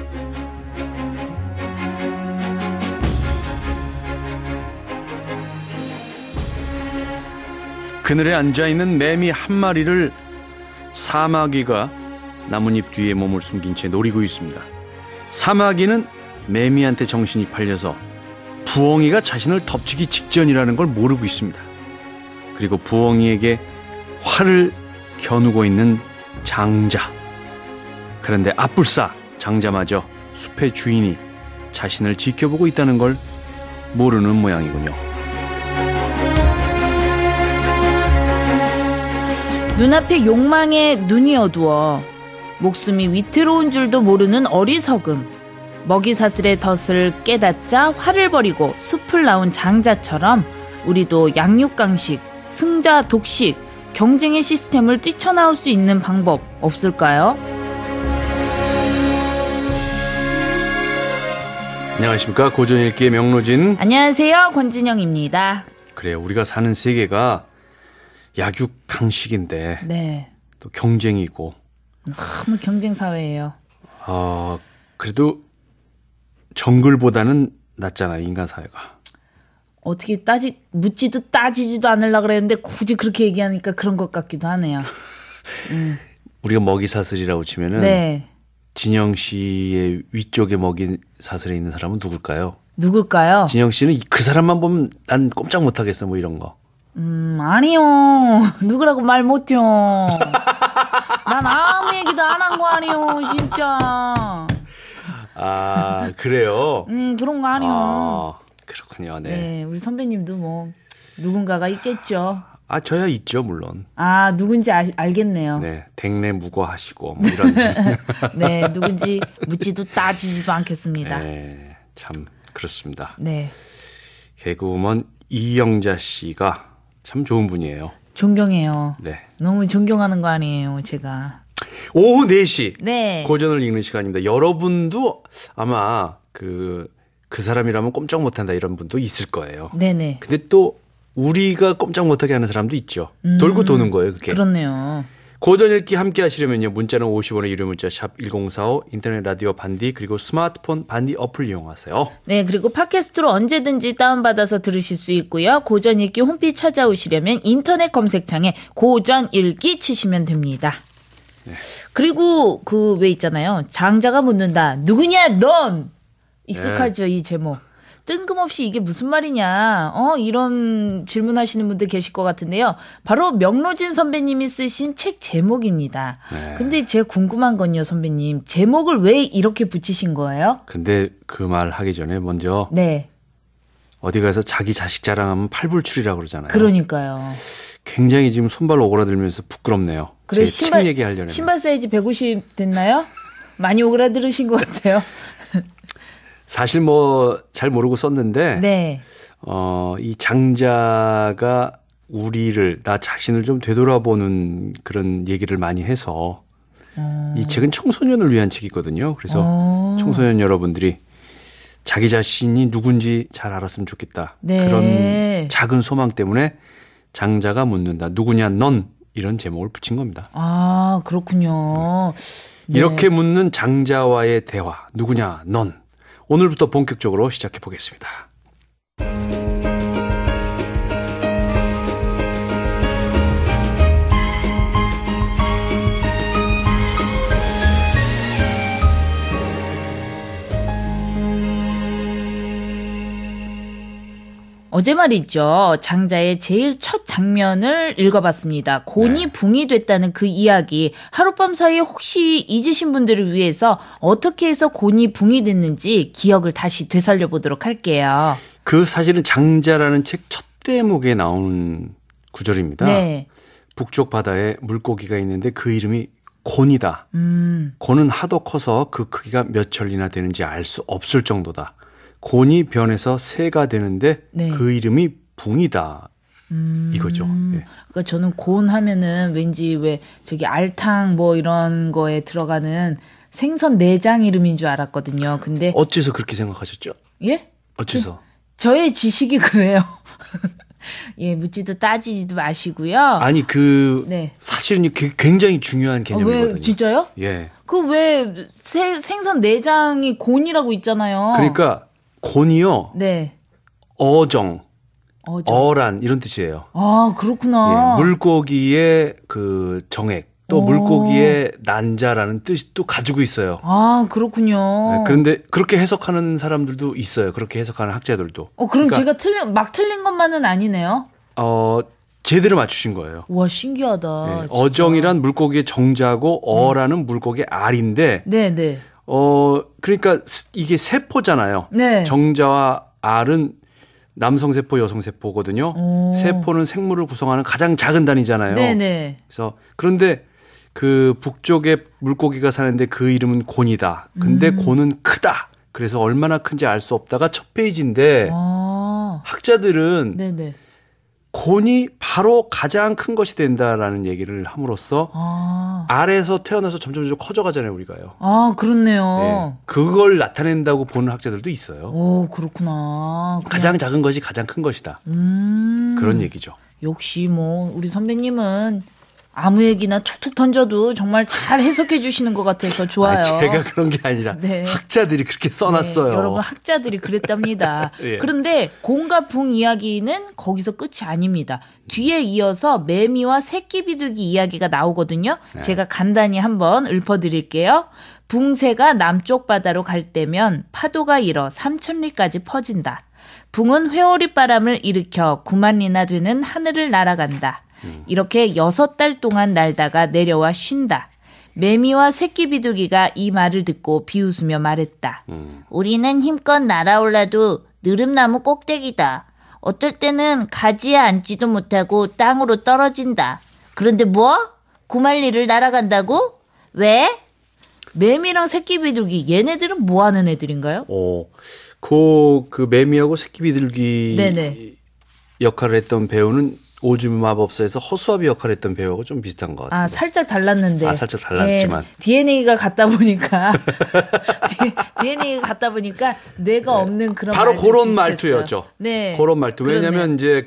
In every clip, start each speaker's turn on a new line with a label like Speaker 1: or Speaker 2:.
Speaker 1: 그늘에 앉아있는 매미 한 마리를 사마귀가 나뭇잎 뒤에 몸을 숨긴 채 노리고 있습니다. 사마귀는 매미한테 정신이 팔려서 부엉이가 자신을 덮치기 직전이라는 걸 모르고 있습니다. 그리고 부엉이에게 활을 겨누고 있는 장자. 그런데 아뿔싸 장자마저 숲의 주인이 자신을 지켜보고 있다는 걸 모르는 모양이군요.
Speaker 2: 눈앞에 욕망에 눈이 어두워 목숨이 위태로운 줄도 모르는 어리석음. 먹이사슬의 덫을 깨닫자 활을 버리고 숲을 나온 장자처럼 우리도 양육강식, 승자 독식, 경쟁의 시스템을 뛰쳐나올 수 있는 방법 없을까요?
Speaker 1: 안녕하십니까, 고전읽기의 명로진.
Speaker 2: 안녕하세요, 권진영입니다.
Speaker 1: 그래, 우리가 사는 세계가 약육강식인데
Speaker 2: 네.
Speaker 1: 또 경쟁이고
Speaker 2: 너무 경쟁 사회예요.
Speaker 1: 그래도 정글보다는 낫잖아요, 인간 사회가.
Speaker 2: 어떻게 묻지도 따지지도 않으려고 그랬는데 굳이 그렇게 얘기하니까 그런 것 같기도 하네요.
Speaker 1: 우리가 먹이사슬이라고 치면은
Speaker 2: 네.
Speaker 1: 진영 씨의 위쪽에 먹이사슬에 있는 사람은 누굴까요?
Speaker 2: 누굴까요?
Speaker 1: 진영 씨는 그 사람만 보면 난 꼼짝 못하겠어, 뭐 이런 거.
Speaker 2: 아니요. 누구라고 말 못해요. 난 아무 얘기도 안 한 거 아니요, 진짜.
Speaker 1: 아, 그래요?
Speaker 2: 그런 거 아니요.
Speaker 1: 그렇군요, 네.
Speaker 2: 네, 우리 선배님도 뭐 누군가가 있겠죠.
Speaker 1: 저야 있죠, 물론.
Speaker 2: 누군지 알겠네요.
Speaker 1: 네, 댕래 무거하시고 뭐 이런.
Speaker 2: 네, 누군지 묻지도 따지지도 않겠습니다.
Speaker 1: 네, 참 그렇습니다.
Speaker 2: 네.
Speaker 1: 개그우먼 이영자 씨가 참 좋은 분이에요.
Speaker 2: 존경해요.
Speaker 1: 네.
Speaker 2: 너무 존경하는 거 아니에요, 제가.
Speaker 1: 오후 4시.
Speaker 2: 네.
Speaker 1: 고전을 읽는 시간입니다. 여러분도 아마 그 사람이라면 꼼짝 못한다 이런 분도 있을 거예요.
Speaker 2: 네네.
Speaker 1: 근데 또 우리가 꼼짝 못하게 하는 사람도 있죠. 돌고 도는 거예요, 그게.
Speaker 2: 그렇네요.
Speaker 1: 고전 읽기 함께 하시려면요. 문자는 50원의 유료 문자 샵 1045, 인터넷 라디오 반디, 그리고 스마트폰 반디 어플 이용하세요.
Speaker 2: 네, 그리고 팟캐스트로 언제든지 다운받아서 들으실 수 있고요. 고전 읽기 홈페이지 찾아오시려면 인터넷 검색창에 고전 읽기 치시면 됩니다.
Speaker 1: 네.
Speaker 2: 그리고 왜 있잖아요. 장자가 묻는다. 누구냐 넌. 익숙하죠, 네. 이 제목. 뜬금없이 이게 무슨 말이냐, 이런 질문하시는 분들 계실 것 같은데요. 바로 명로진 선배님이 쓰신 책 제목입니다. 네. 근데 제가 궁금한 건요, 선배님. 제목을 왜 이렇게 붙이신 거예요?
Speaker 1: 근데 그 말 하기 전에 먼저.
Speaker 2: 네.
Speaker 1: 어디 가서 자기 자식 자랑하면 팔불출이라고 그러잖아요.
Speaker 2: 그러니까요. 굉장히
Speaker 1: 지금 손발 오그라들면서 부끄럽네요.
Speaker 2: 그래,
Speaker 1: 책 얘기하려면.
Speaker 2: 신발 사이즈 150 됐나요? 많이 오그라들으신 것 같아요.
Speaker 1: 사실 뭐 잘 모르고 썼는데
Speaker 2: 네.
Speaker 1: 이 장자가 나 자신을 좀 되돌아보는 그런 얘기를 많이 해서 이 책은 청소년을 위한 책이거든요. 그래서 청소년 여러분들이 자기 자신이 누군지 잘 알았으면 좋겠다.
Speaker 2: 네.
Speaker 1: 그런 작은 소망 때문에 장자가 묻는다. 누구냐 넌, 이런 제목을 붙인 겁니다.
Speaker 2: 그렇군요. 네.
Speaker 1: 이렇게 묻는 장자와의 대화, 누구냐 넌. 오늘부터 본격적으로 시작해 보겠습니다.
Speaker 2: 어제 말이죠. 장자의 제일 첫 장면을 읽어봤습니다. 곤이
Speaker 1: 네.
Speaker 2: 붕이 됐다는 그 이야기. 하룻밤 사이에 혹시 잊으신 분들을 위해서 어떻게 해서 곤이 붕이 됐는지 기억을 다시 되살려보도록 할게요.
Speaker 1: 그 사실은 장자라는 책 첫 대목에 나오는 구절입니다.
Speaker 2: 네.
Speaker 1: 북쪽 바다에 물고기가 있는데 그 이름이 곤이다. 곤은 하도 커서 그 크기가 몇 천리나 되는지 알 수 없을 정도다. 곤이 변해서 새가 되는데 네. 그 이름이 붕이다. 이거죠. 예.
Speaker 2: 그러니까 저는 곤 하면은 왠지 왜 저기 알탕 뭐 이런 거에 들어가는 생선 내장 이름인 줄 알았거든요. 근데
Speaker 1: 어째서 그렇게 생각하셨죠?
Speaker 2: 예?
Speaker 1: 어째서?
Speaker 2: 저의 지식이 그래요. 예, 묻지도 따지지도 마시고요.
Speaker 1: 아니
Speaker 2: 네.
Speaker 1: 사실은 이게 굉장히 중요한 개념이거든요.
Speaker 2: 왜 진짜요?
Speaker 1: 예.
Speaker 2: 그 왜 생선 내장이 곤이라고 있잖아요.
Speaker 1: 그러니까 곤이요.
Speaker 2: 네.
Speaker 1: 어정,
Speaker 2: 어정.
Speaker 1: 어란 이런 뜻이에요.
Speaker 2: 아, 그렇구나.
Speaker 1: 예, 물고기의 그 정액, 또 물고기의 난자라는 뜻도 가지고 있어요.
Speaker 2: 아, 그렇군요.
Speaker 1: 네, 그런데 그렇게 해석하는 사람들도 있어요. 그렇게 해석하는 학자들도.
Speaker 2: 그럼
Speaker 1: 그러니까,
Speaker 2: 제가 막 틀린 것만은 아니네요.
Speaker 1: 제대로 맞추신 거예요.
Speaker 2: 와, 신기하다.
Speaker 1: 네, 어정이란 물고기의 정자고 어라는 물고기의 알인데,
Speaker 2: 네.
Speaker 1: 그러니까 이게 세포잖아요.
Speaker 2: 네.
Speaker 1: 정자와 알은 남성 세포, 여성 세포거든요. 세포는 생물을 구성하는 가장 작은 단위잖아요.
Speaker 2: 네네.
Speaker 1: 그래서 그런데 그 북쪽에 물고기가 사는데 그 이름은 곤이다. 근데 곤은 크다. 그래서 얼마나 큰지 알 수 없다가 첫 페이지인데 학자들은
Speaker 2: 네네.
Speaker 1: 곤이 바로 가장 큰 것이 된다라는 얘기를 함으로써 알에서 태어나서 점점 커져가잖아요, 우리가요.
Speaker 2: 아, 그렇네요.
Speaker 1: 네, 그걸 나타낸다고 보는 학자들도 있어요.
Speaker 2: 오, 그렇구나.
Speaker 1: 가장 작은 것이 가장 큰 것이다. 그런 얘기죠.
Speaker 2: 역시 뭐 우리 선배님은 아무 얘기나 툭툭 던져도 정말 잘 해석해 주시는 것 같아서 좋아요.
Speaker 1: 제가 그런 게 아니라
Speaker 2: 네.
Speaker 1: 학자들이 그렇게 써놨어요.
Speaker 2: 네, 여러분 학자들이 그랬답니다.
Speaker 1: 예.
Speaker 2: 그런데 곰과 붕 이야기는 거기서 끝이 아닙니다. 뒤에 이어서 매미와 새끼 비둘기 이야기가 나오거든요.
Speaker 1: 네.
Speaker 2: 제가 간단히 한번 읊어드릴게요. 붕새가 남쪽 바다로 갈 때면 파도가 일어 3,000리까지 퍼진다. 붕은 회오리 바람을 일으켜 9만 리나 되는 하늘을 날아간다. 이렇게 6달 동안 날다가 내려와 쉰다. 매미와 새끼 비둘기가 이 말을 듣고 비웃으며 말했다. 우리는 힘껏 날아올라도 느릅나무 꼭대기다. 어떨 때는 가지에 앉지도 못하고 땅으로 떨어진다. 그런데 뭐? 9만리를 날아간다고? 왜? 매미랑 새끼 비둘기 얘네들은 뭐 하는 애들인가요?
Speaker 1: 그 매미하고 새끼 비둘기
Speaker 2: 네네.
Speaker 1: 역할을 했던 배우는 오즈미 마법사에서 허수아비 역할을 했던 배우하고 좀 비슷한 것 같아요.
Speaker 2: 살짝 달랐는데.
Speaker 1: 살짝 달랐지만.
Speaker 2: 네, DNA가 같다 보니까 DNA가 같다 보니까 뇌가 없는 그런
Speaker 1: 바로
Speaker 2: 말투
Speaker 1: 그런
Speaker 2: 비슷했어요.
Speaker 1: 말투였죠.
Speaker 2: 네.
Speaker 1: 그런 말투.
Speaker 2: 그렇네요.
Speaker 1: 왜냐면 이제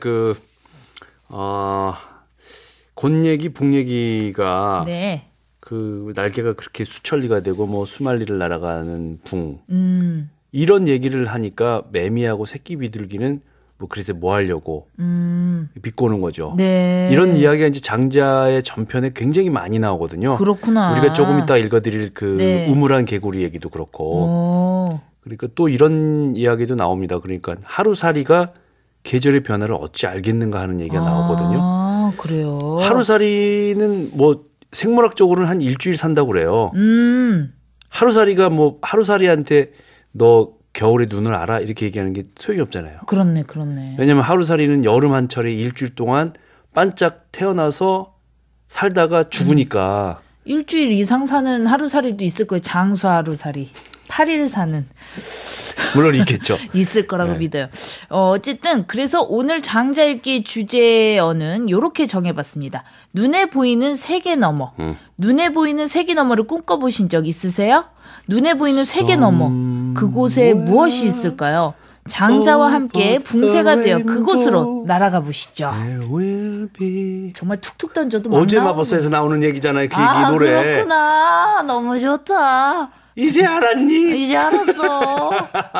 Speaker 1: 곤 얘기, 북 얘기가
Speaker 2: 네.
Speaker 1: 그 날개가 그렇게 수천리가 되고 뭐 수만리를 날아가는 붕. 이런 얘기를 하니까 매미하고 새끼 비둘기는 뭐 그래서 뭐 하려고 비꼬는 거죠.
Speaker 2: 네.
Speaker 1: 이런 이야기가 이제 장자의 전편에 굉장히 많이 나오거든요.
Speaker 2: 그렇구나.
Speaker 1: 우리가 조금 이따 읽어드릴 그
Speaker 2: 네.
Speaker 1: 우물안 개구리 얘기도 그렇고. 그러니까 또 이런 이야기도 나옵니다. 그러니까 하루살이가 계절의 변화를 어찌 알겠는가 하는 얘기가 나오거든요.
Speaker 2: 아, 그래요.
Speaker 1: 하루살이는 뭐 생물학적으로는 한 일주일 산다고 그래요. 하루살이가 뭐 하루살이한테 너 겨울에 눈을 알아? 이렇게 얘기하는 게 소용이 없잖아요.
Speaker 2: 그렇네.
Speaker 1: 왜냐하면 하루살이는 여름 한철에 일주일 동안 반짝 태어나서 살다가 죽으니까.
Speaker 2: 일주일 이상 사는 하루살이도 있을 거예요. 장수 하루살이. 8일 사는.
Speaker 1: 물론 있겠죠.
Speaker 2: 있을 거라고 믿어요. 어쨌든 그래서 오늘 장자 읽기 주제어는 이렇게 정해봤습니다. 눈에 보이는 세계 너머. 눈에 보이는 세계 너머를 꿈꿔보신 적 있으세요? 눈에 보이는 세계 너머. 그곳에 무엇이 있을까요? 장자와 함께 붕새가 되어 그곳으로 날아가 보시죠. 정말 툭툭 던져도 막
Speaker 1: 어제
Speaker 2: 나오는
Speaker 1: 마법사에서 나오는 얘기잖아요. 그 얘기 노래.
Speaker 2: 그렇구나. 너무 좋다.
Speaker 1: 이제 알았니?
Speaker 2: 이제 알았어.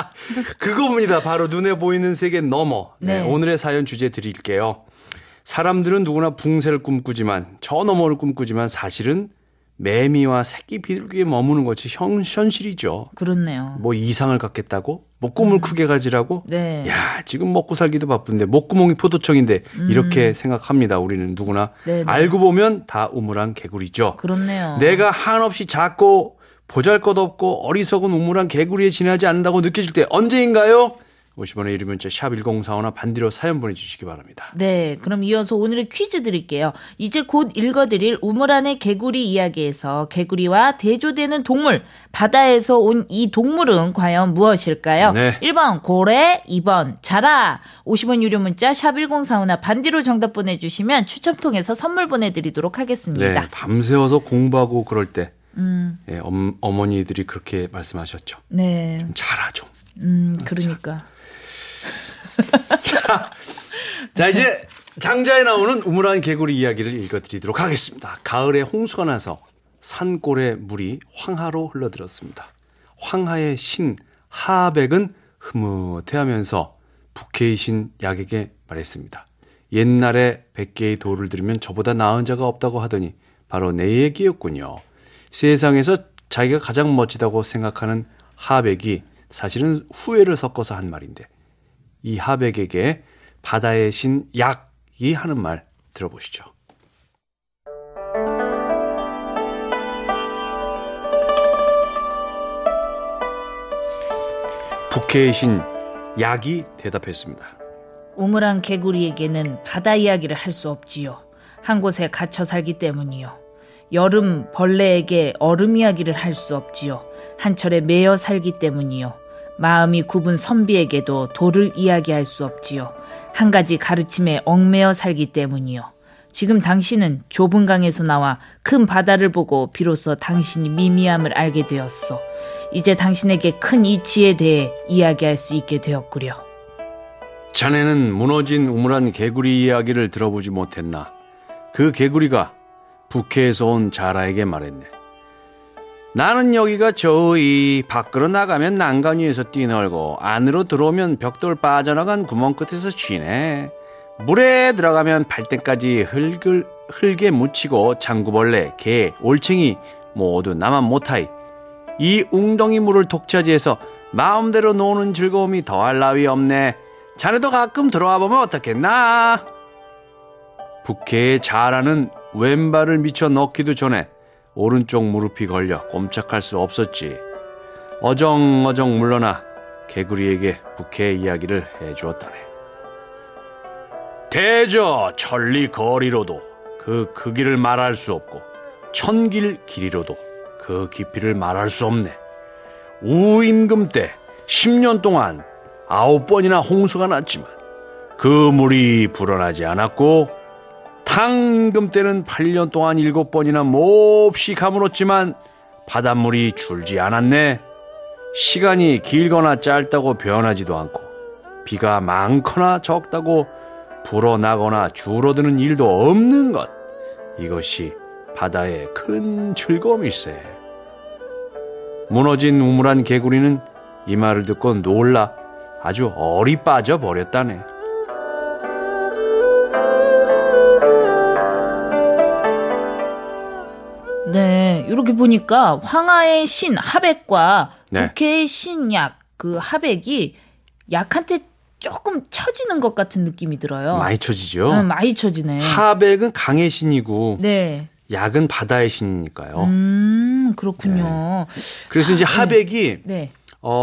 Speaker 1: 그겁니다. 바로 눈에 보이는 세계 너머. 네, 오늘의 사연 주제 드릴게요. 사람들은 누구나 붕새를 꿈꾸지만 저 너머를 꿈꾸지만 사실은 매미와 새끼 비둘기에 머무는 것이 현실이죠.
Speaker 2: 그렇네요.
Speaker 1: 뭐 이상을 갖겠다고? 뭐 꿈을 크게 가지라고?
Speaker 2: 네.
Speaker 1: 야, 지금 먹고 살기도 바쁜데 목구멍이 포도청인데 이렇게 생각합니다. 우리는 누구나.
Speaker 2: 네네.
Speaker 1: 알고 보면 다 우물안 개구리죠.
Speaker 2: 그렇네요.
Speaker 1: 내가 한없이 작고 보잘것없고 어리석은 우물안 개구리에 지나지 않는다고 느껴질 때 언제인가요? 50원의 유료 문자 샵 1045나 반디로 사연 보내주시기 바랍니다.
Speaker 2: 네, 그럼 이어서 오늘의 퀴즈 드릴게요. 이제 곧 읽어드릴 우물안의 개구리 이야기에서 개구리와 대조되는 동물, 바다에서 온 이 동물은 과연 무엇일까요?
Speaker 1: 네.
Speaker 2: 1번 고래, 2번 자라. 50원 유료 문자 샵 1045나 반디로 정답 보내주시면 추첨 통해서 선물 보내드리도록 하겠습니다.
Speaker 1: 네, 밤새워서 공부하고 그럴 때 예, 어머니들이 그렇게 말씀하셨죠.
Speaker 2: 네.
Speaker 1: 좀 자라 좀.
Speaker 2: 그러니까.
Speaker 1: 자, 자, 이제 장자에 나오는 우물안 개구리 이야기를 읽어드리도록 하겠습니다. 가을에 홍수가 나서 산골의 물이 황하로 흘러들었습니다. 황하의 신 하백은 흐뭇해하면서 부캐의 신 약에게 말했습니다. 옛날에 100개의 돌을 들으면 저보다 나은 자가 없다고 하더니 바로 내 얘기였군요. 세상에서 자기가 가장 멋지다고 생각하는 하백이 사실은 후회를 섞어서 한 말인데 이 하백에게 바다의 신 약이 하는 말 들어보시죠. 부캐의 신 약이 대답했습니다.
Speaker 2: 우물안 개구리에게는 바다 이야기를 할 수 없지요. 한 곳에 갇혀 살기 때문이요. 여름 벌레에게 얼음 이야기를 할 수 없지요. 한철에 매여 살기 때문이요. 마음이 굽은 선비에게도 돌을 이야기할 수 없지요. 한 가지 가르침에 얽매여 살기 때문이요. 지금 당신은 좁은 강에서 나와 큰 바다를 보고 비로소 당신이 미미함을 알게 되었어. 이제 당신에게 큰 이치에 대해 이야기할 수 있게 되었구려.
Speaker 1: 자네는 무너진 우물안 개구리 이야기를 들어보지 못했나? 그 개구리가 북해에서 온 자라에게 말했네. 나는 여기가 저기 밖으로 나가면 난간 위에서 뛰놀고 안으로 들어오면 벽돌 빠져나간 구멍 끝에서 쉬네. 물에 들어가면 발등까지 흙에 묻히고 장구벌레, 개, 올챙이 모두 나만 못하이. 이 웅덩이 물을 독차지해서 마음대로 노는 즐거움이 더할 나위 없네. 자네도 가끔 들어와 보면 어떻겠나? 북해의 자라는 왼발을 미쳐 넣기도 전에 오른쪽 무릎이 걸려 꼼짝할 수 없었지. 어정어정 물러나 개구리에게 북해의 이야기를 해주었다네. 대저 천리 거리로도 그 크기를 말할 수 없고 천길 길이로도 그 깊이를 말할 수 없네. 우임금 때 10년 동안 9번이나 홍수가 났지만 그 물이 불어나지 않았고 탕임금 때는 8년 동안 7번이나 몹시 가물었지만 바닷물이 줄지 않았네. 시간이 길거나 짧다고 변하지도 않고 비가 많거나 적다고 불어나거나 줄어드는 일도 없는 것. 이것이 바다의 큰 즐거움일세. 무너진 우물안 개구리는 이 말을 듣고 놀라 아주 얼이 빠져 버렸다네.
Speaker 2: 네, 이렇게 보니까 황하의 신 하백과
Speaker 1: 네.
Speaker 2: 북해의 신 약, 그 하백이 약한테 조금 처지는 것 같은 느낌이 들어요.
Speaker 1: 많이 쳐지죠.
Speaker 2: 많이 처지네.
Speaker 1: 하백은 강의 신이고
Speaker 2: 네.
Speaker 1: 약은 바다의 신이니까요.
Speaker 2: 그렇군요.
Speaker 1: 그래서 이제 하백이
Speaker 2: 네.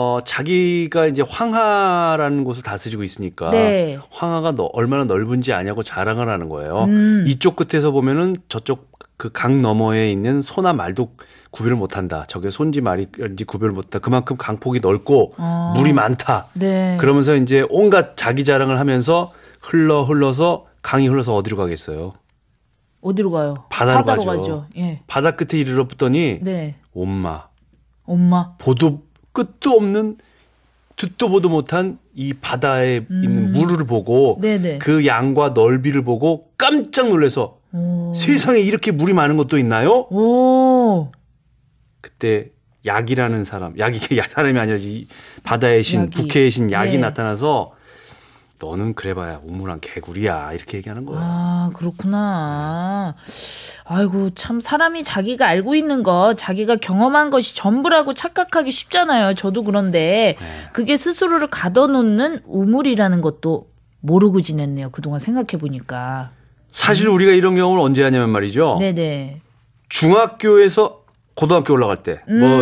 Speaker 1: 자기가 이제 황하라는 곳을 다스리고 있으니까
Speaker 2: 네.
Speaker 1: 황하가 얼마나 넓은지 아냐고 자랑을 하는 거예요. 이쪽 끝에서 보면은 저쪽 그 강 너머에 있는 소나 말도 구별을 못한다. 저게 손지 말인지 구별을 못한다. 그만큼 강폭이 넓고 물이 많다.
Speaker 2: 네.
Speaker 1: 그러면서 이제 온갖 자기 자랑을 하면서 흘러서 강이 흘러서 어디로 가겠어요?
Speaker 2: 어디로 가요?
Speaker 1: 바다로
Speaker 2: 가죠. 예.
Speaker 1: 바다 끝에 이르렀더니
Speaker 2: 네.
Speaker 1: 엄마 보도 끝도 없는 듣도 보도 못한 이 바다에 있는 물을 보고
Speaker 2: 네네.
Speaker 1: 그 양과 넓이를 보고 깜짝 놀라서 세상에 이렇게 물이 많은 것도 있나요?
Speaker 2: 오.
Speaker 1: 그때 약이라는 사람, 약이 사람이 아니지 바다의 신,
Speaker 2: 약이.
Speaker 1: 북해의 신 약이
Speaker 2: 네.
Speaker 1: 나타나서 너는 그래봐야 우물안 개구리야 이렇게 얘기하는 거예요.
Speaker 2: 아, 그렇구나. 아이고, 참 사람이 자기가 알고 있는 것, 자기가 경험한 것이 전부라고 착각하기 쉽잖아요. 저도 그런데 그게 스스로를 가둬놓는 우물이라는 것도 모르고 지냈네요. 그동안 생각해 보니까.
Speaker 1: 사실 우리가 이런 경험을 언제 하냐면 말이죠.
Speaker 2: 네네.
Speaker 1: 중학교에서 고등학교 올라갈 때, 뭐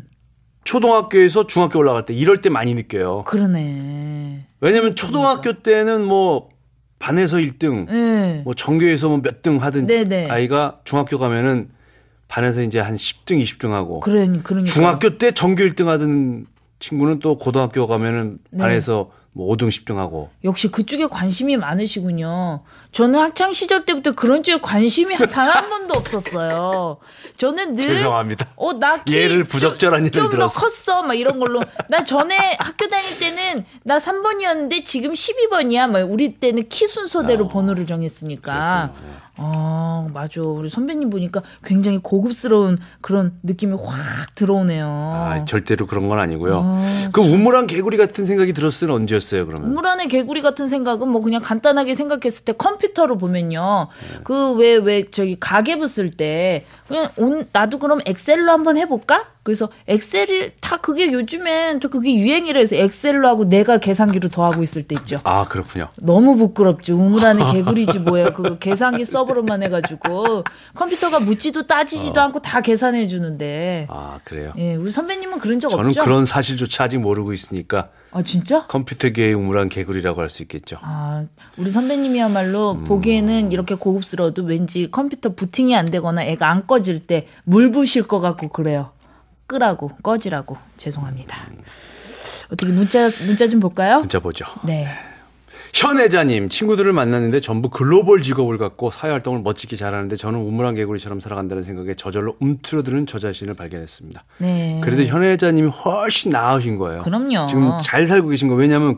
Speaker 1: 초등학교에서 중학교 올라갈 때 이럴 때 많이 느껴요.
Speaker 2: 그러네.
Speaker 1: 왜냐면 초등학교 때는 뭐 반에서 1등,
Speaker 2: 네.
Speaker 1: 뭐 전교에서 뭐 몇 등 하던
Speaker 2: 네네.
Speaker 1: 아이가 중학교 가면은 반에서 이제 한 10등, 20등 하고
Speaker 2: 그러니까.
Speaker 1: 중학교 때 전교 1등 하던 친구는 또 고등학교 가면은
Speaker 2: 네.
Speaker 1: 반에서 뭐 5등, 10등 하고.
Speaker 2: 역시 그쪽에 관심이 많으시군요. 저는 학창 시절 때부터 그런 쪽에 관심이 단 한 번도 없었어요. 저는 늘
Speaker 1: 죄송합니다.
Speaker 2: 나 키
Speaker 1: 얘를 부적절한 일을
Speaker 2: 좀 더
Speaker 1: 들었어.
Speaker 2: 컸어 막 이런 걸로. 나 전에 학교 다닐 때는 그때는 나 3번이었는데 지금 12번이야. 뭐 우리 때는 키 순서대로 번호를 정했으니까. 맞아. 우리 선배님 보니까 굉장히 고급스러운 그런 느낌이 확 들어오네요.
Speaker 1: 절대로 그런 건 아니고요. 그 우물안 개구리 같은 생각이 들었을 때는 언제였어요, 그러면?
Speaker 2: 우물안의 개구리 같은 생각은 뭐 그냥 간단하게 생각했을 때 컴퓨터로 보면요. 그 왜 저기 가계부 쓸 때 그냥 나도 그럼 엑셀로 한번 해볼까? 그래서 엑셀이 다 그게 요즘엔 또 그게 유행이라 해서 엑셀로 하고 내가 계산기로 더하고 있을 때 있죠.
Speaker 1: 아, 그렇군요.
Speaker 2: 너무 부끄럽죠. 우물안의 개구리지 뭐예요. 그거 계산기 서버로만 해가지고 컴퓨터가 묻지도 따지지도 않고 다 계산해 주는데.
Speaker 1: 아, 그래요?
Speaker 2: 예, 우리 선배님은 그런 적
Speaker 1: 저는
Speaker 2: 없죠?
Speaker 1: 저는 그런 사실조차 아직 모르고 있으니까.
Speaker 2: 아, 진짜?
Speaker 1: 컴퓨터계의 우물안 개구리라고 할 수 있겠죠.
Speaker 2: 우리 선배님이야말로 보기에는 이렇게 고급스러워도 왠지 컴퓨터 부팅이 안 되거나 애가 안 꺼질 때 물 부실 것 같고 그래요. 끄라고, 꺼지라고. 죄송합니다. 어떻게 문자 좀 볼까요?
Speaker 1: 문자 보죠.
Speaker 2: 네.
Speaker 1: 현애자님, 친구들을 만났는데 전부 글로벌 직업을 갖고 사회활동을 멋지게 잘하는데 저는 우물안 개구리처럼 살아간다는 생각에 저절로 움츠러드는 저 자신을 발견했습니다.
Speaker 2: 네.
Speaker 1: 그래도 현애자님이 훨씬 나으신 거예요.
Speaker 2: 그럼요.
Speaker 1: 지금 잘 살고 계신 거예요. 왜냐하면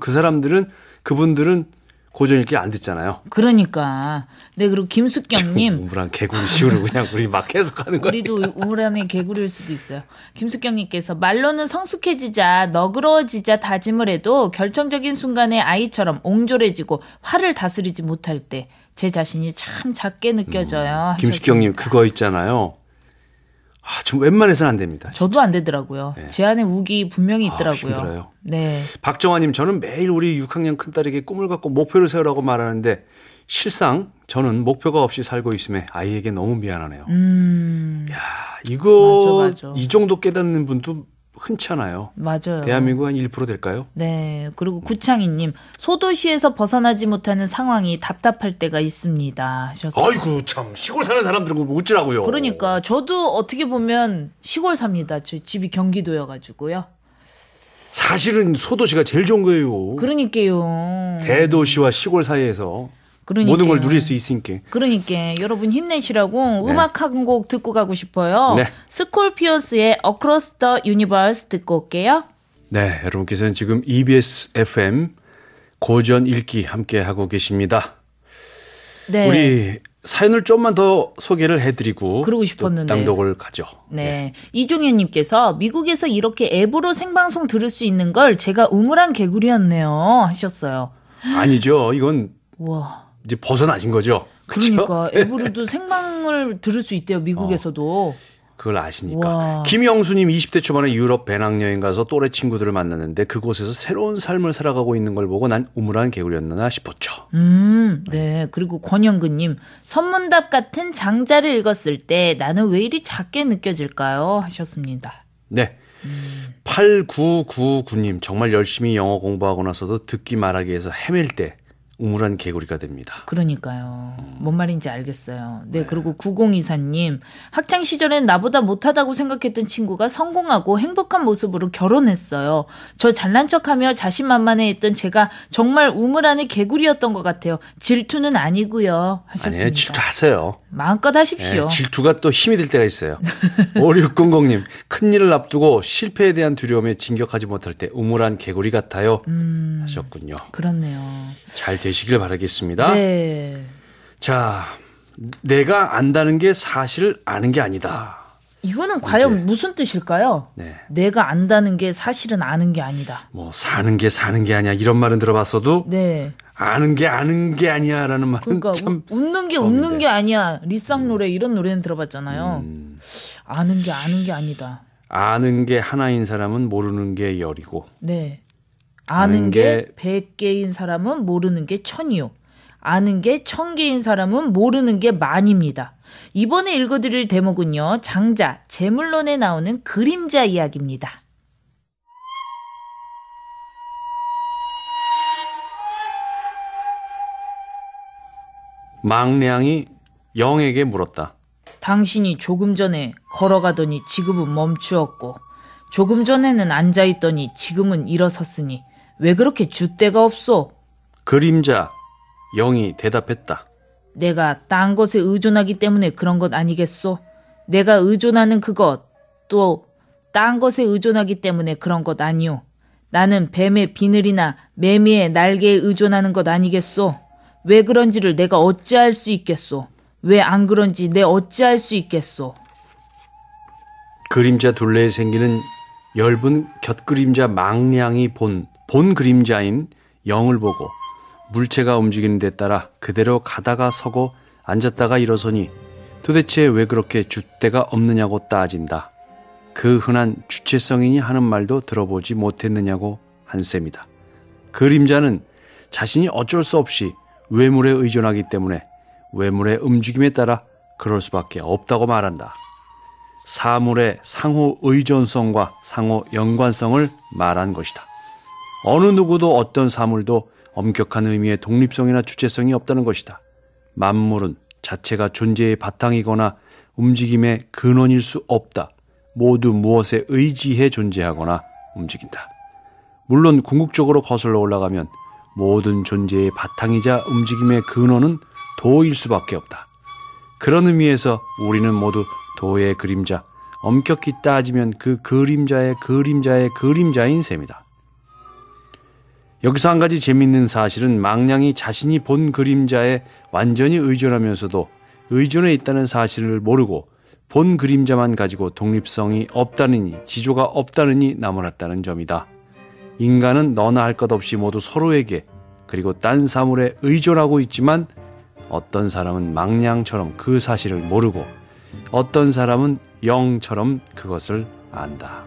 Speaker 1: 그분들은 고전 읽기 안 듣잖아요.
Speaker 2: 그러니까. 네, 그리고 김숙경님.
Speaker 1: 우물안 개구리 식으로 그냥 우리 막 해석하는 거예요.
Speaker 2: 우리도 우물안의 개구리일 수도 있어요. 김숙경님께서 말로는 성숙해지자 너그러워지자 다짐을 해도 결정적인 순간에 아이처럼 옹졸해지고 화를 다스리지 못할 때 제 자신이 참 작게 느껴져요.
Speaker 1: 김숙경님 그거 있잖아요. 좀 웬만해서는 안 됩니다.
Speaker 2: 저도 안 되더라고요. 네. 제 안에 우기 분명히 있더라고요.
Speaker 1: 힘들어요.
Speaker 2: 네.
Speaker 1: 박정아님, 저는 매일 우리 6학년 큰딸에게 꿈을 갖고 목표를 세우라고 말하는데 실상 저는 목표가 없이 살고 있음에 아이에게 너무 미안하네요. 야, 이거
Speaker 2: 맞아.
Speaker 1: 이 정도 깨닫는 분도 흔치 않아요.
Speaker 2: 맞아요.
Speaker 1: 대한민국 한 1% 될까요?
Speaker 2: 네. 그리고 구창희님, 소도시에서 벗어나지 못하는 상황이 답답할 때가 있습니다. 하셨어요.
Speaker 1: 아이고 참 시골 사는 사람들은 웃지라고요.
Speaker 2: 그러니까 저도 어떻게 보면 시골 삽니다. 저 집이 경기도여가지고요.
Speaker 1: 사실은 소도시가 제일 좋은 거예요.
Speaker 2: 그러니까요.
Speaker 1: 대도시와 시골 사이에서
Speaker 2: 그러니까요.
Speaker 1: 모든 걸 누릴 수 있으니까.
Speaker 2: 그러니까 여러분 힘내시라고 음악 한 곡 듣고 가고 싶어요.
Speaker 1: 네.
Speaker 2: 스콜피언스의 Across the Universe 듣고 올게요.
Speaker 1: 네, 여러분께서는 지금 EBS FM 고전 읽기 함께 하고 계십니다.
Speaker 2: 네.
Speaker 1: 우리 사연을 좀만 더 소개를 해드리고
Speaker 2: 그러고 싶었는데
Speaker 1: 낭독을 가죠.
Speaker 2: 네. 이종현님께서 미국에서 이렇게 앱으로 생방송 들을 수 있는 걸 제가 우물안 개구리였네요 하셨어요.
Speaker 1: 아니죠. 이건
Speaker 2: 와.
Speaker 1: 이제 벗어나신 거죠. 그쵸?
Speaker 2: 그러니까 앱으로도 생방을 들을 수 있대요. 미국에서도.
Speaker 1: 그걸 아시니까.
Speaker 2: 와.
Speaker 1: 김영수님 20대 초반에 유럽 배낭여행 가서 또래 친구들을 만났는데 그곳에서 새로운 삶을 살아가고 있는 걸 보고 난 우물안 개구리였나 싶었죠.
Speaker 2: 네. 그리고 권영근님 선문답 같은 장자를 읽었을 때 나는 왜 이리 작게 느껴질까요? 하셨습니다.
Speaker 1: 네. 8999님 정말 열심히 영어 공부하고 나서도 듣기 말하기 위해서 헤맬 때 우물안 개구리가 됩니다.
Speaker 2: 그러니까요. 뭔 말인지 알겠어요. 네, 그리고 9024님. 학창시절엔 나보다 못하다고 생각했던 친구가 성공하고 행복한 모습으로 결혼했어요. 저 잘난 척하며 자신만만해했던 제가 정말 우물안의 개구리였던 것 같아요. 질투는 아니고요. 하셨습니다.
Speaker 1: 아니에요. 질투하세요.
Speaker 2: 마음껏 하십시오.
Speaker 1: 네, 질투가 또 힘이 될 때가 있어요. 5600님. 큰일을 앞두고 실패에 대한 두려움에 진격하지 못할 때 우물안 개구리 같아요. 하셨군요.
Speaker 2: 그렇네요.
Speaker 1: 잘 되시길 바라겠습니다.
Speaker 2: 네.
Speaker 1: 자, 내가 안다는 게 사실 아는 게 아니다.
Speaker 2: 이거는 과연 무슨 뜻일까요?
Speaker 1: 네.
Speaker 2: 내가 안다는 게 사실은 아는 게 아니다.
Speaker 1: 뭐 사는 게 아니야 이런 말은 들어봤어도
Speaker 2: 네.
Speaker 1: 아는 게 아니야라는 말은
Speaker 2: 그러니까
Speaker 1: 참
Speaker 2: 웃는 게 웃는 게 아니야. 리쌍 노래 이런 노래는 들어봤잖아요. 아는 게 아니다.
Speaker 1: 아는 게 하나인 사람은 모르는 게 열이고.
Speaker 2: 네. 아는 게 100개인 사람은 모르는 게 천이요. 아는 게 1000개인 사람은 모르는 게 만입니다. 이번에 읽어드릴 대목은요. 장자, 재물론에 나오는 그림자 이야기입니다.
Speaker 1: 망량이 영에게 물었다.
Speaker 2: 당신이 조금 전에 걸어가더니 지금은 멈추었고 조금 전에는 앉아있더니 지금은 일어섰으니 왜 그렇게 줏대가 없소?
Speaker 1: 그림자 영이 대답했다.
Speaker 2: 내가 딴 것에 의존하기 때문에 그런 것 아니겠소? 내가 의존하는 그것 또 딴 것에 의존하기 때문에 그런 것 아니오. 나는 뱀의 비늘이나 매미의 날개에 의존하는 것 아니겠소? 왜 그런지를 내가 어찌할 수 있겠소? 왜 안 그런지 내 어찌할 수 있겠소?
Speaker 1: 그림자 둘레에 생기는 엷은 곁그림자 망량이 본 그림자인 영을 보고 물체가 움직이는 데 따라 그대로 가다가 서고 앉았다가 일어서니 도대체 왜 그렇게 줏대가 없느냐고 따진다. 그 흔한 주체성이니 하는 말도 들어보지 못했느냐고 한 셈이다. 그림자는 자신이 어쩔 수 없이 외물에 의존하기 때문에 외물의 움직임에 따라 그럴 수밖에 없다고 말한다. 사물의 상호 의존성과 상호 연관성을 말한 것이다. 어느 누구도 어떤 사물도 엄격한 의미의 독립성이나 주체성이 없다는 것이다. 만물은 자체가 존재의 바탕이거나 움직임의 근원일 수 없다. 모두 무엇에 의지해 존재하거나 움직인다. 물론 궁극적으로 거슬러 올라가면 모든 존재의 바탕이자 움직임의 근원은 도일 수밖에 없다. 그런 의미에서 우리는 모두 도의 그림자, 엄격히 따지면 그 그림자의 그림자인 셈이다. 여기서 한 가지 재미있는 사실은 망량이 자신이 본 그림자에 완전히 의존하면서도 의존해 있다는 사실을 모르고 본 그림자만 가지고 독립성이 없다느니 지조가 없다느니 나무랐다는 점이다. 인간은 너나 할 것 없이 모두 서로에게 그리고 딴 사물에 의존하고 있지만 어떤 사람은 망량처럼 그 사실을 모르고 어떤 사람은 영처럼 그것을 안다.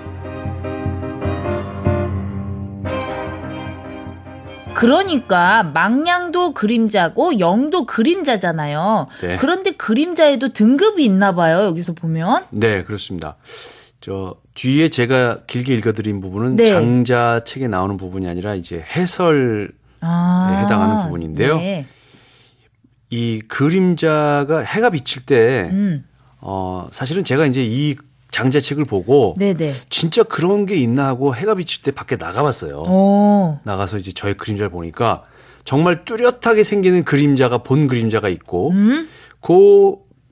Speaker 2: 그러니까 망량도 그림자고 영도 그림자잖아요.
Speaker 1: 네.
Speaker 2: 그런데 그림자에도 등급이 있나 봐요. 여기서 보면.
Speaker 1: 네, 그렇습니다. 뒤에 제가 길게 읽어드린 부분은
Speaker 2: 네.
Speaker 1: 장자 책에 나오는 부분이 아니라 이제 해설에 해당하는 부분인데요.
Speaker 2: 네.
Speaker 1: 이 그림자가 해가 비칠 때 사실은 제가 이제 이 장자 책을 보고
Speaker 2: 네네.
Speaker 1: 진짜 그런 게 있나 하고 해가 비칠 때 밖에 나가봤어요.
Speaker 2: 오.
Speaker 1: 나가서 이제 저의 그림자를 보니까 정말 뚜렷하게 생기는 그림자가 본 그림자가 있고 그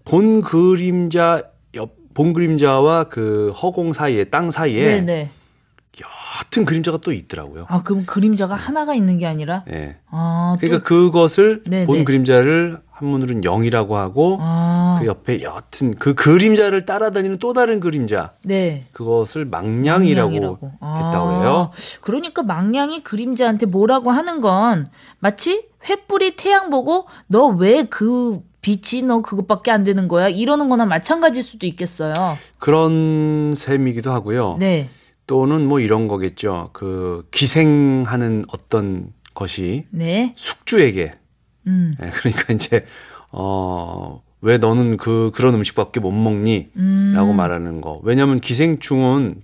Speaker 1: 본 그림자와 그 허공 사이에 땅 사이에
Speaker 2: 네네.
Speaker 1: 옅은 그림자가 또 있더라고요.
Speaker 2: 아, 그럼 그림자가 하나가 있는 게 아니라?
Speaker 1: 네.
Speaker 2: 아,
Speaker 1: 그러니까 그것을
Speaker 2: 네네.
Speaker 1: 본 그림자를 한문으로는 영이라고 하고 그 옆에 옅은 그 그림자를 따라다니는 또 다른 그림자
Speaker 2: 네.
Speaker 1: 그것을 망량이라고 했다고 해요.
Speaker 2: 그러니까 망량이 그림자한테 뭐라고 하는 건 마치 횃불이 태양 보고 너 왜 그 빛이 너 그것밖에 안 되는 거야? 이러는 거나 마찬가지일 수도 있겠어요.
Speaker 1: 그런 셈이기도 하고요.
Speaker 2: 네.
Speaker 1: 또는 뭐 이런 거겠죠. 그 기생하는 어떤 것이
Speaker 2: 네.
Speaker 1: 숙주에게 네, 그러니까 이제 왜 너는 그런 음식밖에 못 먹니? 라고 말하는 거. 왜냐하면 기생충은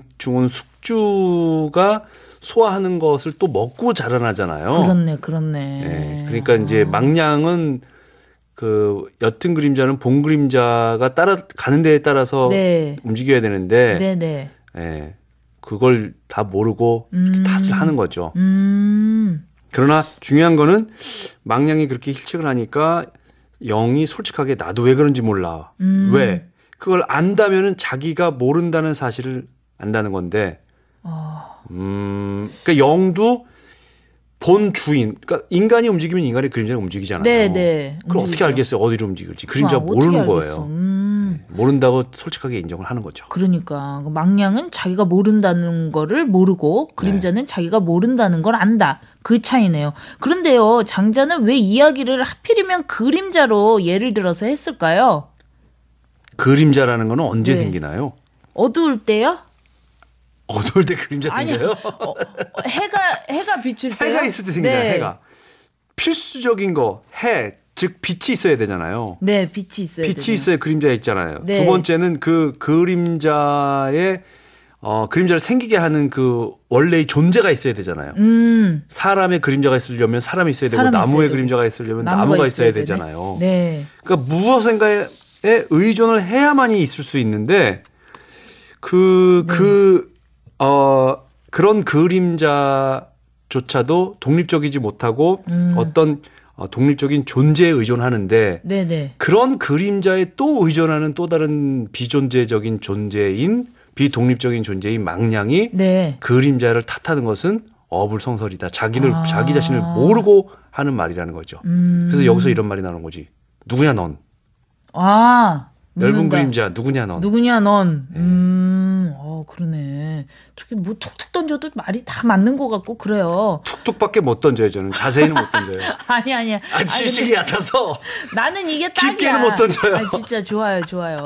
Speaker 1: 숙주가 소화하는 것을 또 먹고 자라나잖아요.
Speaker 2: 그렇네.
Speaker 1: 네, 그러니까 이제 망량은 그 옅은 그림자는 본 그림자가 따라가는 데에 따라서
Speaker 2: 네.
Speaker 1: 움직여야 되는데
Speaker 2: 네네.
Speaker 1: 예, 그걸 다 모르고 이렇게 탓을 하는 거죠. 그러나 중요한 거는 망량이 그렇게 실책을 하니까 영이 솔직하게 나도 왜 그런지 몰라. 왜? 그걸 안다면은 자기가 모른다는 사실을 안다는 건데 그러니까 영도 본 주인, 그러니까 인간이 움직이면 인간의 그림자가 움직이잖아요.
Speaker 2: 네네.
Speaker 1: 그걸 어떻게 알겠어요? 어디로 움직일지. 그림자가 모르는 거예요. 모른다고 솔직하게 인정을 하는 거죠.
Speaker 2: 그러니까 망량은 자기가 모른다는 거를 모르고 그림자는 자기가 모른다는 걸 안다. 그 차이네요. 그런데요, 장자는 왜 이야기를 하필이면 그림자로 예를 들어서 했을까요?
Speaker 1: 그림자라는 거는 언제 생기나요?
Speaker 2: 어두울 때요?
Speaker 1: 어두울 때 그림자 생겨요?
Speaker 2: 해가 비칠 때요?
Speaker 1: 해가 있을 때 생기잖아요.
Speaker 2: 네.
Speaker 1: 해가. 필수적인 거, 해, 즉 빛이 있어야 되잖아요.
Speaker 2: 네, 빛이 있어야
Speaker 1: 빛이 있어야 그림자 있잖아요.
Speaker 2: 네.
Speaker 1: 두 번째는 그 그림자의 그림자를 생기게 하는 그 원래의 존재가 있어야 되잖아요. 사람의 그림자가 있으려면 사람이 있어야 되고 나무의 그림자가 있으려면 나무가 있어야 되잖아요.
Speaker 2: 네.
Speaker 1: 그러니까 무엇인가에 의존을 해야만이 있을 수 있는데 그런 그림자조차도 독립적이지 못하고 어떤 독립적인 존재에 의존하는데
Speaker 2: 네네.
Speaker 1: 그런 그림자에 또 의존하는 또 다른 비존재적인 존재인 비독립적인 존재인 망냥이
Speaker 2: 네.
Speaker 1: 그림자를 탓하는 것은 어불성설이다. 자기 자신을 모르고 하는 말이라는 거죠. 그래서 여기서 이런 말이 나오는 거지. 누구냐 넌. 넓은 그림자 누구냐 넌.
Speaker 2: 누구냐 넌. 그러네. 저게 뭐 툭툭 던져도 말이 다 맞는 것 같고 그래요.
Speaker 1: 툭툭밖에 못 던져요 저는. 자세히는 못 던져요.
Speaker 2: 아니야.
Speaker 1: 지식이 얕아서.
Speaker 2: 나는 이게 딱이야.
Speaker 1: 깊게는 못 던져요.
Speaker 2: 진짜 좋아요.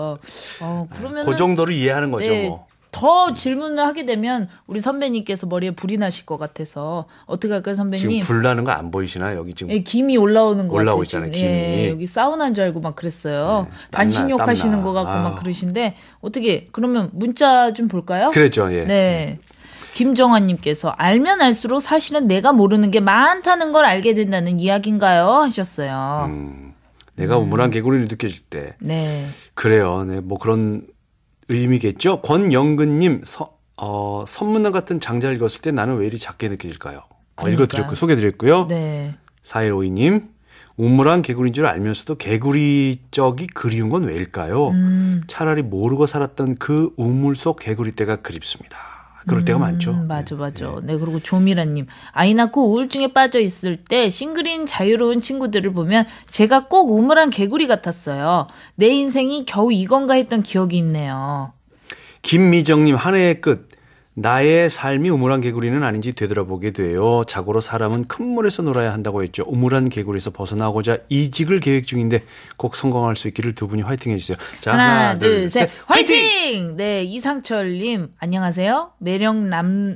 Speaker 2: 그러면
Speaker 1: 그 정도로 이해하는 거죠.
Speaker 2: 네,
Speaker 1: 뭐.
Speaker 2: 더 질문을 하게 되면 우리 선배님께서 머리에 불이 나실 것 같아서 어떻게 할까요, 선배님?
Speaker 1: 지금 불 나는 거 안 보이시나요? 여기 지금
Speaker 2: 예, 김이 올라오는 거
Speaker 1: 올라오고
Speaker 2: 같아요.
Speaker 1: 있잖아요. 김이.
Speaker 2: 여기 사우나인 줄 알고 막 그랬어요.
Speaker 1: 네,
Speaker 2: 반신욕
Speaker 1: 땀나.
Speaker 2: 하시는 것 같고 막 그러신데 어떻게 그러면 문자 좀 볼까요?
Speaker 1: 그랬죠. 예.
Speaker 2: 네. 김정환님께서 알면 알수록 사실은 내가 모르는 게 많다는 걸 알게 된다는 이야기인가요? 하셨어요.
Speaker 1: 내가 우물한 개구리를 느껴질 때.
Speaker 2: 네.
Speaker 1: 그래요. 네, 뭐 그런 의미겠죠. 권영근님 선문화 같은 장자를 읽었을 때 나는 왜 이리 작게 느껴질까요? 읽어드렸고 소개드렸고요.
Speaker 2: 네.
Speaker 1: 4152님 우물한 개구리인 줄 알면서도 개구리 쩍이 그리운 건 왜일까요? 차라리 모르고 살았던 그 우물 속 개구리 떼가 그립습니다. 그럴 때가 많죠.
Speaker 2: 맞아. 네, 그리고 조미라님. 아이 낳고 우울증에 빠져 있을 때 싱글인 자유로운 친구들을 보면 제가 꼭 우물한 개구리 같았어요. 내 인생이 겨우 이건가 했던 기억이 있네요.
Speaker 1: 김미정님 한 해의 끝. 나의 삶이 우물한 개구리는 아닌지 되돌아보게 돼요. 자고로 사람은 큰 물에서 놀아야 한다고 했죠. 우물한 개구리에서 벗어나고자 이직을 계획 중인데 꼭 성공할 수 있기를 두 분이 화이팅 해주세요. 자, 하나 둘, 셋.
Speaker 2: 화이팅! 네, 이상철님 안녕하세요. 매력남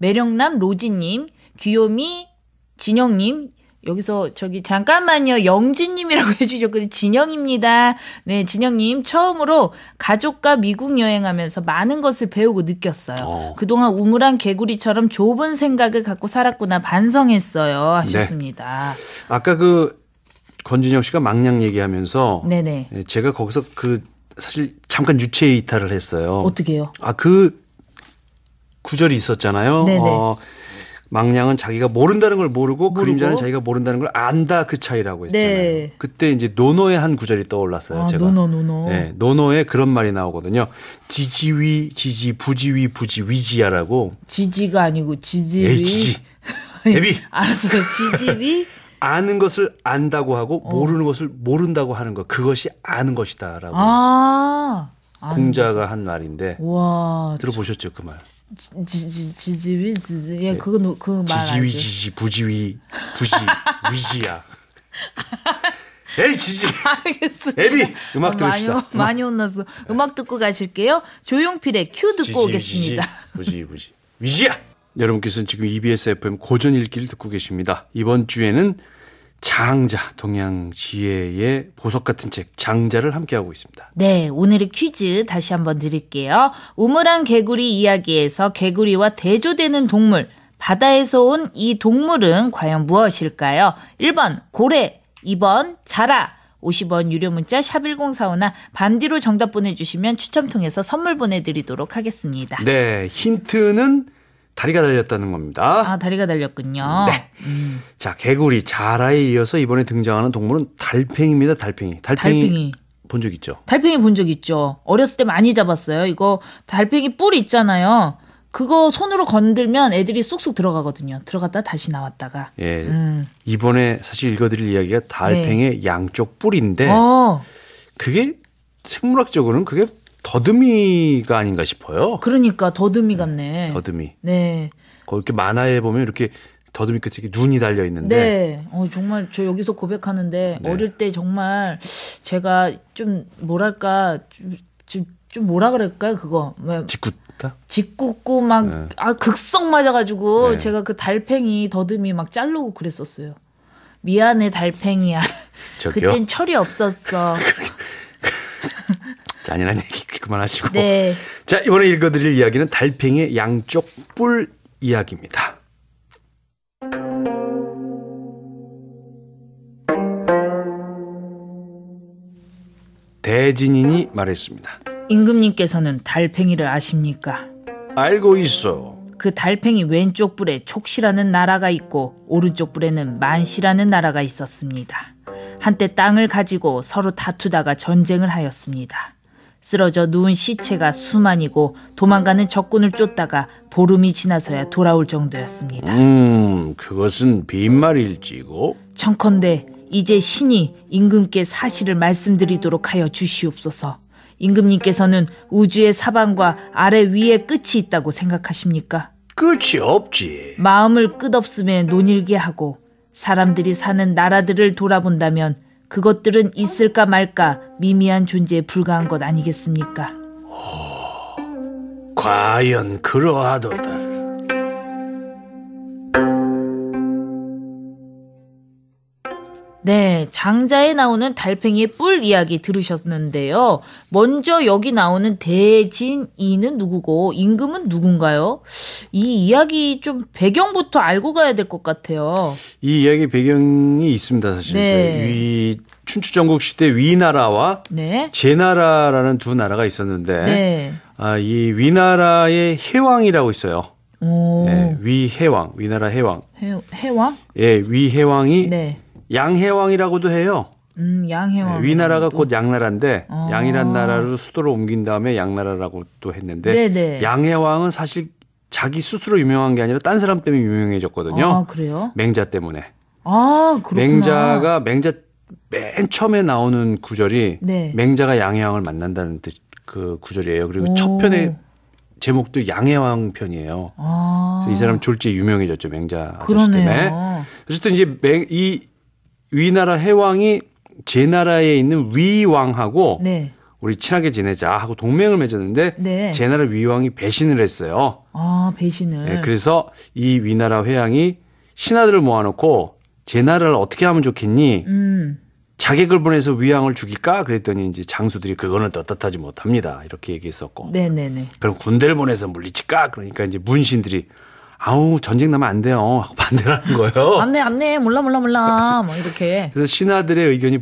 Speaker 2: 로지님, 귀요미 진영님. 여기서 잠깐만요. 영진님이라고 해주셨거든요. 진영입니다. 네, 진영님 처음으로 가족과 미국 여행하면서 많은 것을 배우고 느꼈어요. 그동안 우물한 개구리처럼 좁은 생각을 갖고 살았구나 반성했어요. 하셨습니다.
Speaker 1: 네. 아까 권진영 씨가 망냥 얘기하면서
Speaker 2: 네네.
Speaker 1: 제가 거기서 사실 잠깐 유체 이탈을 했어요.
Speaker 2: 어떻게요?
Speaker 1: 그 구절이 있었잖아요.
Speaker 2: 네네.
Speaker 1: 망냥은 자기가 모른다는 걸 모르고 그림자는 자기가 모른다는 걸 안다 그 차이라고 했잖아요. 네. 그때 이제 노노의 한 구절이 떠올랐어요. 제가.
Speaker 2: 노노.
Speaker 1: 네, 노노에 그런 말이 나오거든요. 지지위 지지 부지위 부지 위지야라고.
Speaker 2: 지지가 아니고 지지위.
Speaker 1: 지지. 애비.
Speaker 2: 알았어요. 지지위.
Speaker 1: 아는 것을 안다고 하고 모르는 것을 모른다고 하는 것. 그것이 아는 것이다라고. 공자가 한 말인데.
Speaker 2: 와.
Speaker 1: 들어보셨죠 그 말.
Speaker 2: 지지위 예, 그 말
Speaker 1: 지지위 지지 부지위 부지 위지야. 에이 지지.
Speaker 2: 알겠습니다.
Speaker 1: 애비 음악 들읍시다.
Speaker 2: 많이 혼났어. 음악 듣고 가실게요. 조용필의 큐 듣고
Speaker 1: 지지,
Speaker 2: 오겠습니다.
Speaker 1: 부지 위지야. 여러분께서는 지금 EBS FM 고전 읽기를 듣고 계십니다. 이번 주에는 장자 동양지혜의 보석 같은 책 장자를 함께하고 있습니다.
Speaker 2: 네, 오늘의 퀴즈 다시 한번 드릴게요. 우물한 개구리 이야기에서 개구리와 대조되는 동물, 바다에서 온 이 동물은 과연 무엇일까요? 1번 고래, 2번 자라, 50원 유료 문자 샵1045나 반디로 정답 보내주시면 추첨 통해서 선물 보내드리도록 하겠습니다.
Speaker 1: 네, 힌트는 다리가 달렸다는 겁니다.
Speaker 2: 다리가 달렸군요.
Speaker 1: 네. 자, 개구리, 자라에 이어서 이번에 등장하는 동물은 달팽이입니다. 달팽이 본 적 있죠?
Speaker 2: 달팽이 본 적 있죠. 어렸을 때 많이 잡았어요. 이거 달팽이 뿔 있잖아요. 그거 손으로 건들면 애들이 쑥쑥 들어가거든요. 들어갔다 다시 나왔다가.
Speaker 1: 예. 이번에 사실 읽어드릴 이야기가 달팽이의 양쪽 뿔인데 그게 생물학적으로는 그게 더듬이가 아닌가 싶어요.
Speaker 2: 그러니까 더듬이 같네.
Speaker 1: 더듬이.
Speaker 2: 네.
Speaker 1: 이렇게 만화에 보면 이렇게 더듬이 끝에 이렇게 눈이 달려 있는데.
Speaker 2: 네. 정말 저 여기서 고백하는데
Speaker 1: 네.
Speaker 2: 어릴 때 정말 제가 좀 뭐랄까 좀 뭐라 그럴까요 그거. 짓궂고 막 극성 맞아가지고
Speaker 1: 네.
Speaker 2: 제가 그 달팽이 더듬이 막 자르고 그랬었어요. 미안해 달팽이야.
Speaker 1: 저기요?
Speaker 2: 그땐 철이 없었어.
Speaker 1: 잔인한 얘기 그만하시고.
Speaker 2: 네.
Speaker 1: 자, 이번에 읽어드릴 이야기는 달팽이의 양쪽 뿔 이야기입니다. 대진인이 말했습니다.
Speaker 2: 임금님께서는 달팽이를 아십니까?
Speaker 1: 알고 있어.
Speaker 2: 그 달팽이 왼쪽 뿔에 촉시라는 나라가 있고 오른쪽 뿔에는 만시라는 나라가 있었습니다. 한때 땅을 가지고 서로 다투다가 전쟁을 하였습니다. 쓰러져 누운 시체가 수만이고 도망가는 적군을 쫓다가 보름이 지나서야 돌아올 정도였습니다.
Speaker 1: 그것은 빈말일지고.
Speaker 2: 청컨대 이제 신이 임금께 사실을 말씀드리도록 하여 주시옵소서. 임금님께서는 우주의 사방과 아래 위에 끝이 있다고 생각하십니까?
Speaker 1: 끝이 없지.
Speaker 2: 마음을 끝없음에 논일게 하고 사람들이 사는 나라들을 돌아본다면 그것들은 있을까 말까 미미한 존재에 불과한 것 아니겠습니까?
Speaker 1: 과연 그러하도다.
Speaker 2: 네, 장자에 나오는 달팽이의 뿔 이야기 들으셨는데요. 먼저 여기 나오는 대진이는 누구고 임금은 누군가요? 이 이야기 좀 배경부터 알고 가야 될 것 같아요.
Speaker 1: 이 이야기 배경이 있습니다. 사실.
Speaker 2: 네.
Speaker 1: 춘추전국 시대 위나라와
Speaker 2: 네.
Speaker 1: 제나라라는 두 나라가 있었는데
Speaker 2: 네.
Speaker 1: 이 위나라의 해왕이라고 있어요.
Speaker 2: 오.
Speaker 1: 네, 위해왕, 위나라 해왕.
Speaker 2: 해왕?
Speaker 1: 예, 위해왕이
Speaker 2: 네.
Speaker 1: 양해왕이라고도 해요.
Speaker 2: 양해왕.
Speaker 1: 네, 위나라가 곧 양나라인데 양이란 나라로 수도를 옮긴 다음에 양나라라고 또 했는데
Speaker 2: 네네.
Speaker 1: 양해왕은 사실 자기 스스로 유명한 게 아니라 딴 사람 때문에 유명해졌거든요.
Speaker 2: 아, 그래요?
Speaker 1: 맹자 때문에.
Speaker 2: 아, 그렇구나.
Speaker 1: 맹자 맨 처음에 나오는 구절이
Speaker 2: 네.
Speaker 1: 맹자가 양해왕을 만난다는 뜻 그 구절이에요. 그리고 첫 편의 제목도 양해왕 편이에요. 그래서 이 사람 졸지에 유명해졌죠. 맹자 아저씨 때문에. 어쨌든 이제 이 위나라 해왕이 제 나라에 있는 위왕하고
Speaker 2: 네.
Speaker 1: 우리 친하게 지내자 하고 동맹을 맺었는데
Speaker 2: 네.
Speaker 1: 제 나라 위왕이 배신을 했어요.
Speaker 2: 아, 배신을.
Speaker 1: 네, 그래서 이 위나라 회왕이 신하들을 모아놓고 제 나라를 어떻게 하면 좋겠니? 자객을 보내서 위왕을 죽일까? 그랬더니 이제 장수들이 그거는 떳떳하지 못합니다. 이렇게 얘기했었고.
Speaker 2: 네네네.
Speaker 1: 그럼 군대를 보내서 물리칠까? 그러니까 이제 문신들이 아우 전쟁 나면 안 돼요 하고 반대를 하는 거예요.
Speaker 2: 안돼 몰라 뭐 이렇게.
Speaker 1: 그래서 신하들의 의견이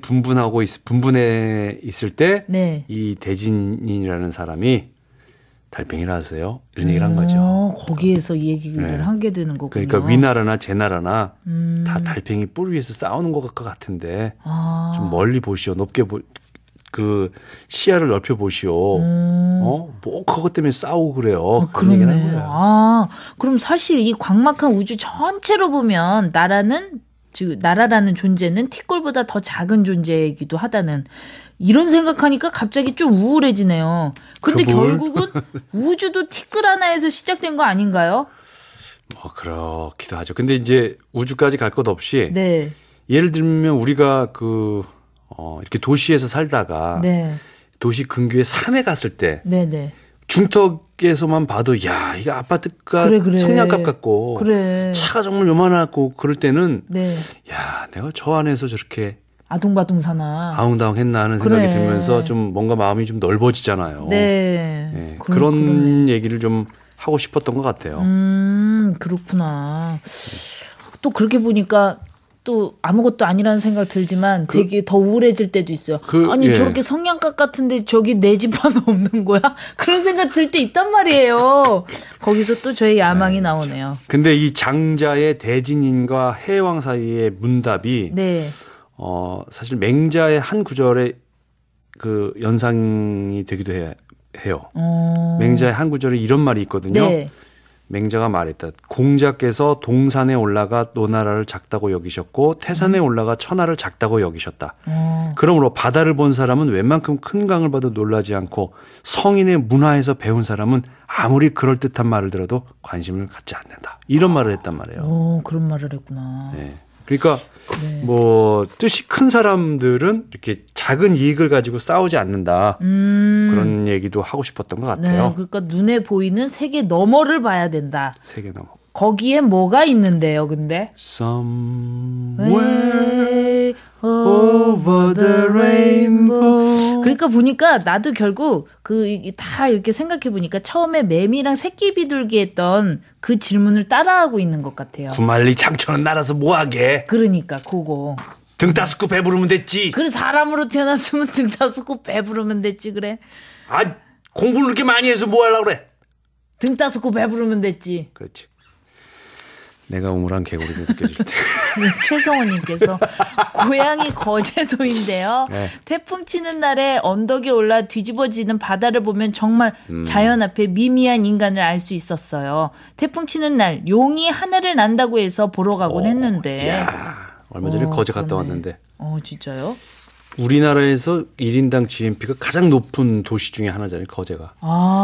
Speaker 1: 분분해 있을 때
Speaker 2: 네.
Speaker 1: 이 대진이라는 사람이 달팽이를 하세요 이런 얘기를 한 거죠.
Speaker 2: 거기에서 이 얘기를
Speaker 1: 네.
Speaker 2: 하게 되는 거군요.
Speaker 1: 그러니까 위나라나 제나라나 다 달팽이 뿔 위에서 싸우는 것 같은데 좀 멀리 보시오. 높게 그 시야를 넓혀 보시오. 뭐 그것 때문에 싸우고 그래요. 그런 얘기를 한 거예요.
Speaker 2: 아, 그럼 사실 이 광막한 우주 전체로 보면 나라라는 존재는 티끌보다 더 작은 존재이기도 하다는 이런 생각하니까 갑자기 좀 우울해지네요. 근데 결국은 우주도 티끌 하나에서 시작된 거 아닌가요?
Speaker 1: 뭐 그렇기도 하죠. 근데 이제 우주까지 갈 것 없이
Speaker 2: 네.
Speaker 1: 예를 들면 우리가 이렇게 도시에서 살다가
Speaker 2: 네.
Speaker 1: 도시 근교에 산에 갔을 때
Speaker 2: 네네.
Speaker 1: 중턱에서만 봐도 야 이거 아파트가
Speaker 2: 그래.
Speaker 1: 성냥갑 같고
Speaker 2: 그래.
Speaker 1: 차가 정말 요만하고 그럴 때는
Speaker 2: 네.
Speaker 1: 야 내가 저 안에서 저렇게
Speaker 2: 아둥바둥 사나.
Speaker 1: 아웅다웅했나 하는 생각이 들면서 좀 뭔가 마음이 좀 넓어지잖아요.
Speaker 2: 네.
Speaker 1: 네. 그런 얘기를 좀 하고 싶었던 것 같아요.
Speaker 2: 그렇구나. 또 그렇게 보니까 또 아무것도 아니라는 생각 들지만 되게 더 우울해질 때도 있어요. 아니 저렇게 성냥갑 같은데 저기 내 집 하나 없는 거야? 그런 생각 들 때 있단 말이에요. 거기서 또 저의 야망이 나오네요.
Speaker 1: 근데 이 장자의 대진인과 해왕 사이의 문답이
Speaker 2: 네.
Speaker 1: 사실 맹자의 한 구절에 그 연상이 되기도 해요. 맹자의 한 구절에 이런 말이 있거든요.
Speaker 2: 네.
Speaker 1: 맹자가 말했다. 공자께서 동산에 올라가 노나라를 작다고 여기셨고 태산에 올라가 천하를 작다고 여기셨다. 그러므로 바다를 본 사람은 웬만큼 큰 강을 봐도 놀라지 않고 성인의 문화에서 배운 사람은 아무리 그럴듯한 말을 들어도 관심을 갖지 않는다. 이런 말을 했단 말이에요.
Speaker 2: 그런 말을 했구나.
Speaker 1: 네. 그러니까 뭐 뜻이 큰 사람들은 이렇게 작은 이익을 가지고 싸우지 않는다. 그런 얘기도 하고 싶었던 것 같아요.
Speaker 2: 네, 그러니까 눈에 보이는 세계 너머를 봐야 된다.
Speaker 1: 세계 너머.
Speaker 2: 거기에 뭐가 있는데요, 근데?
Speaker 1: Somewhere over the rainbow.
Speaker 2: 그러니까 보니까 나도 결국 다 이렇게 생각해 보니까 처음에 매미랑 새끼 비둘기 했던 그 질문을 따라하고 있는 것 같아요.
Speaker 1: 구만리 장천은 날아서 뭐하게?
Speaker 2: 그러니까 그거.
Speaker 1: 등 따스고 배부르면 됐지.
Speaker 2: 그래 사람으로 태어났으면 등 따스고 배부르면 됐지 그래.
Speaker 1: 아 공부를 그렇게 많이 해서 뭐 하려고 그래?
Speaker 2: 등 따스고 배부르면 됐지.
Speaker 1: 그렇지. 내가 우물한 개구리도 느껴질 때.
Speaker 2: 네, 최성호님께서 고향이 거제도인데요.
Speaker 1: 네.
Speaker 2: 태풍 치는 날에 언덕에 올라 뒤집어지는 바다를 보면 정말 자연 앞에 미미한 인간을 알 수 있었어요. 태풍 치는 날 용이 하늘을 난다고 해서 보러 가곤 했는데.
Speaker 1: 이야, 얼마 전에 거제 갔다
Speaker 2: 그러네.
Speaker 1: 왔는데.
Speaker 2: 진짜요?
Speaker 1: 우리나라에서 1인당 GNP가 가장 높은 도시 중에 하나잖아요. 거제가.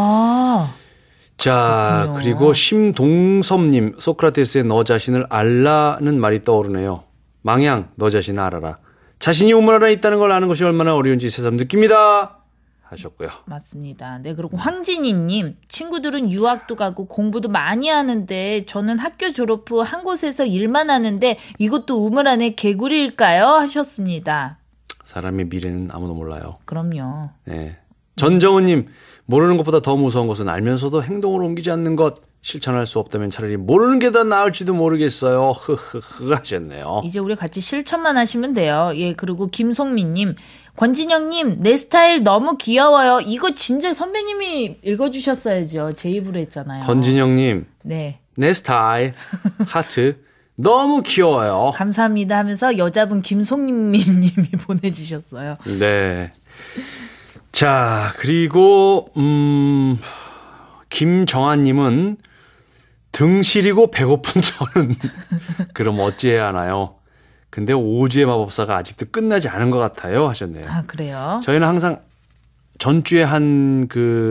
Speaker 1: 자,
Speaker 2: 그렇군요.
Speaker 1: 그리고 심동섭님, 소크라테스의 너 자신을 알라는 말이 떠오르네요. 망양, 너 자신을 알아라. 자신이 우물 안에 있다는 걸 아는 것이 얼마나 어려운지 새삼 느낍니다. 하셨고요.
Speaker 2: 맞습니다. 네, 그리고 황진희님, 친구들은 유학도 가고 공부도 많이 하는데 저는 학교 졸업 후 한 곳에서 일만 하는데 이것도 우물 안에 개구리일까요? 하셨습니다.
Speaker 1: 사람의 미래는 아무도 몰라요.
Speaker 2: 그럼요.
Speaker 1: 네. 전정은님, 모르는 것보다 더 무서운 것은 알면서도 행동으로 옮기지 않는 것. 실천할 수 없다면 차라리 모르는 게 더 나을지도 모르겠어요. 흐흐흐 하셨네요.
Speaker 2: 이제 우리 같이 실천만 하시면 돼요. 예, 그리고 김송민님, 권진영님, 내 스타일 너무 귀여워요. 이거 진짜 선배님이 읽어주셨어야죠. 제 입으로 했잖아요.
Speaker 1: 권진영님,
Speaker 2: 네.
Speaker 1: 내 스타일 하트 너무 귀여워요.
Speaker 2: 감사합니다 하면서 여자분 김송민님이 보내주셨어요.
Speaker 1: 네. 자, 그리고 김정아님은 등 시리고 배고픈 저는 그럼 어찌해야 하나요? 근데 오즈의 마법사가 아직도 끝나지 않은 것 같아요 하셨네요.
Speaker 2: 아, 그래요?
Speaker 1: 저희는 항상 전주에 한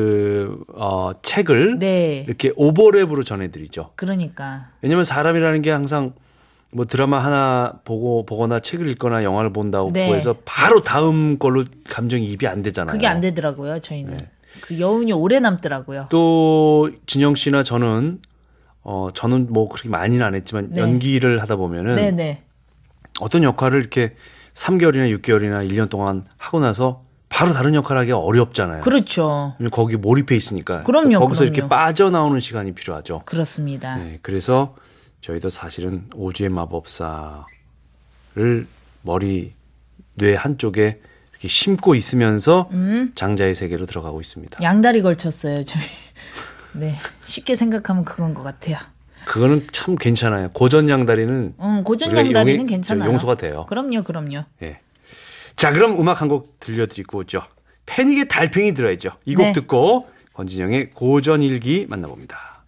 Speaker 1: 책을
Speaker 2: 네.
Speaker 1: 이렇게 오버랩으로 전해드리죠.
Speaker 2: 그러니까.
Speaker 1: 왜냐면 사람이라는 게 항상 뭐 드라마 하나 보거나 책을 읽거나 영화를 본다고
Speaker 2: 네.
Speaker 1: 해서 바로 다음 걸로 감정이 입이 안 되잖아요.
Speaker 2: 그게 안 되더라고요, 저희는.
Speaker 1: 네.
Speaker 2: 그 여운이 오래 남더라고요.
Speaker 1: 또 진영 씨나 저는 뭐 그렇게 많이는 안 했지만
Speaker 2: 네.
Speaker 1: 연기를 하다 보면은
Speaker 2: 네네.
Speaker 1: 어떤 역할을 이렇게 3개월이나 6개월이나 1년 동안 하고 나서 바로 다른 역할을 하기가 어렵잖아요.
Speaker 2: 그렇죠.
Speaker 1: 거기 몰입해 있으니까.
Speaker 2: 그럼요,
Speaker 1: 또 거기서
Speaker 2: 그럼요.
Speaker 1: 이렇게 빠져나오는 시간이 필요하죠.
Speaker 2: 그렇습니다.
Speaker 1: 네, 그래서 저희도 사실은 오즈의 마법사를 뇌 한쪽에 이렇게 심고 있으면서 장자의 세계로 들어가고 있습니다.
Speaker 2: 양다리 걸쳤어요, 저희. 네. 쉽게 생각하면 그건 것 같아요.
Speaker 1: 그거는 참 괜찮아요. 고전 양다리는
Speaker 2: 고전
Speaker 1: 우리가
Speaker 2: 양다리는 괜찮아요.
Speaker 1: 용서가 돼요.
Speaker 2: 그럼요.
Speaker 1: 예. 자, 그럼 음악 한 곡 들려드리고 오죠. 패닉의 달팽이 들어야죠. 이 곡
Speaker 2: 네.
Speaker 1: 듣고 권진영의 고전 일기 만나봅니다.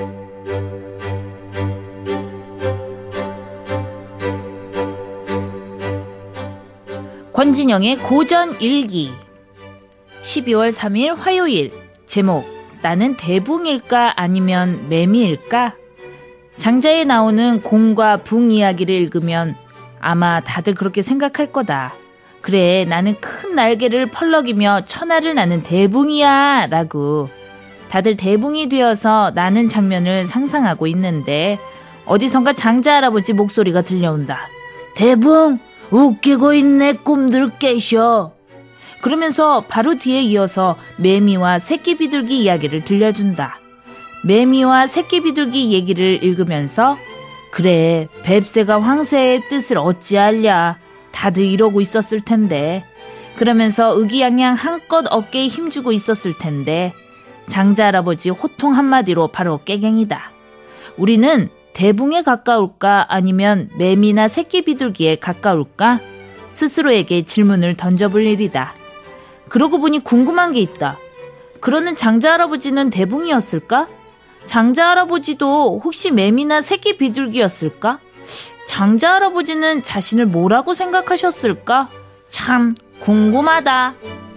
Speaker 2: 권진영의 고전 일기. 12월 3일 화요일. 제목, 나는 대붕일까 아니면 매미일까? 장자에 나오는 공과 붕 이야기를 읽으면 아마 다들 그렇게 생각할 거다. 그래, 나는 큰 날개를 펄럭이며 천하를 나는 대붕이야 라고. 다들 대붕이 되어서 나는 장면을 상상하고 있는데 어디선가 장자 할아버지 목소리가 들려온다. 대붕! 웃기고 있네, 꿈들 깨셔. 그러면서 바로 뒤에 이어서 매미와 새끼 비둘기 이야기를 들려준다. 매미와 새끼 비둘기 얘기를 읽으면서 그래, 뱁새가 황새의 뜻을 어찌알랴. 다들 이러고 있었을 텐데. 그러면서 의기양양 한껏 어깨에 힘주고 있었을 텐데. 장자 할아버지 호통 한마디로 바로 깨갱이다. 우리는 대붕에 가까울까 아니면 매미나 새끼 비둘기에 가까울까? 스스로에게 질문을 던져볼 일이다. 그러고 보니 궁금한 게 있다. 그러는 장자 할아버지는 대붕이었을까? 장자 할아버지도 혹시 매미나 새끼 비둘기였을까? 장자 할아버지는 자신을 뭐라고 생각하셨을까? 참 궁금하다.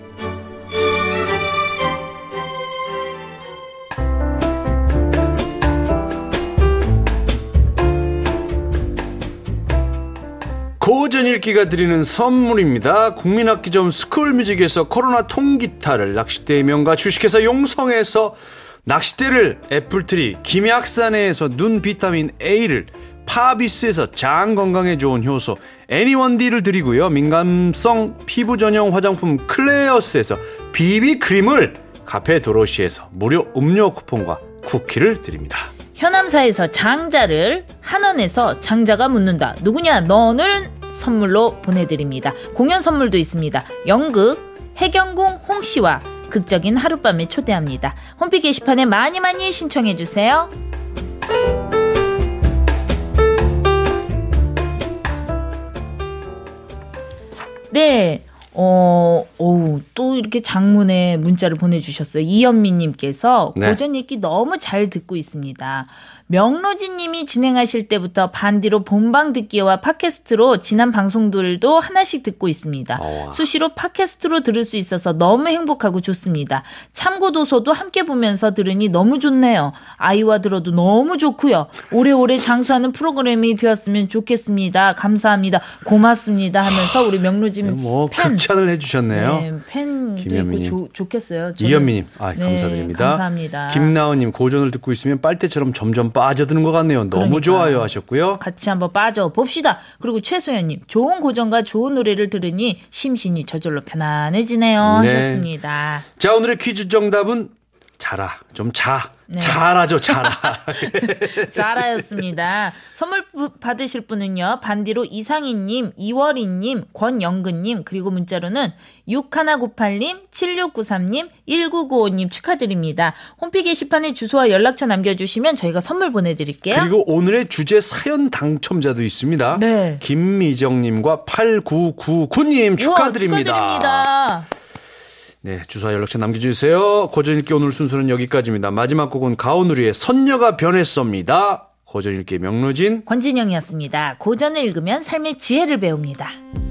Speaker 1: 고전 읽기가 드리는 선물입니다. 국민학기점 스쿨뮤직에서 코로나 통기타를, 낚싯대의 명가 주식회사 용성에서 낚싯대를, 애플트리 김약산에서 눈 비타민 A를, 파비스에서 장 건강에 좋은 효소 애니원디를 드리고요. 민감성 피부 전용 화장품 클레어스에서 비비크림을, 카페 도로시에서 무료 음료 쿠폰과 쿠키를 드립니다.
Speaker 2: 현암사에서 장자를, 한원에서 장자가 묻는다. 누구냐 너는 선물로 보내드립니다. 공연 선물도 있습니다. 연극 해경궁 홍씨와 극적인 하룻밤에 초대합니다. 홈페이지 게시판에 많이 신청해주세요. 네. 또 이렇게 장문의 문자를 보내주셨어요. 이현미님께서
Speaker 1: 네.
Speaker 2: 고전 읽기 너무 잘 듣고 있습니다. 명로진님이 진행하실 때부터 반디로 본방 듣기와 팟캐스트로 지난 방송들도 하나씩 듣고 있습니다. 수시로 팟캐스트로 들을 수 있어서 너무 행복하고 좋습니다. 참고도서도 함께 보면서 들으니 너무 좋네요. 아이와 들어도 너무 좋고요. 오래오래 장수하는 프로그램이 되었으면 좋겠습니다. 감사합니다. 고맙습니다 하면서 우리 명로진 팬
Speaker 1: 극찬을 해주셨네요.
Speaker 2: 네, 팬도 있고 좋겠어요.
Speaker 1: 이현미님, 감사드립니다.
Speaker 2: 감사합니다.
Speaker 1: 김나원님, 고전을 듣고 있으면 빨대처럼 점점 빠져드는 것 같네요. 너무
Speaker 2: 그러니까요.
Speaker 1: 좋아요 하셨고요.
Speaker 2: 같이 한번 빠져봅시다. 그리고 최소연님, 좋은 고전과 좋은 노래를 들으니 심신이 저절로 편안해지네요.
Speaker 1: 네.
Speaker 2: 하셨습니다.
Speaker 1: 자, 오늘의 퀴즈 정답은 자라. 좀 자. 네. 잘하죠, 자라.
Speaker 2: 자라였습니다. 선물 받으실 분은요. 반디로 이상희님, 이월희님, 권영근님, 그리고 문자로는 6198님, 7693님, 1995님 축하드립니다. 홈페이지 게시판에 주소와 연락처 남겨주시면 저희가 선물 보내드릴게요.
Speaker 1: 그리고 오늘의 주제 사연 당첨자도 있습니다.
Speaker 2: 네.
Speaker 1: 김미정님과 8999님 축하드립니다.
Speaker 2: 우와, 축하드립니다.
Speaker 1: 네, 주소와 연락처 남겨주세요. 고전 읽기 오늘 순서는 여기까지입니다. 마지막 곡은 가오누리의 선녀가 변했습니다. 고전 읽기 명로진
Speaker 2: 권진영이었습니다. 고전을 읽으면 삶의 지혜를 배웁니다.